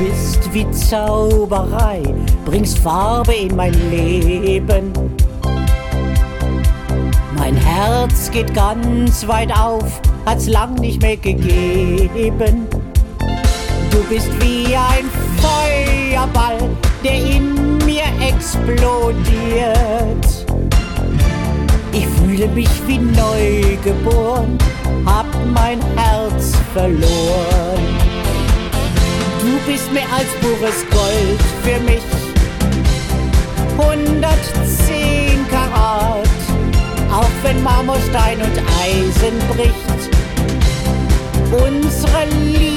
bist wie Zauberei, bringst Farbe in mein Leben. Mein Herz geht ganz weit auf, hat's lang nicht mehr gegeben. Du bist wie ein Feuerball, der in mir explodiert. Ich fühle mich wie neugeboren, hab mein Herz verloren. Du bist mehr als pures Gold für mich, 110 Karat. Auch wenn Marmor, Stein und Eisen bricht, unsere Liebe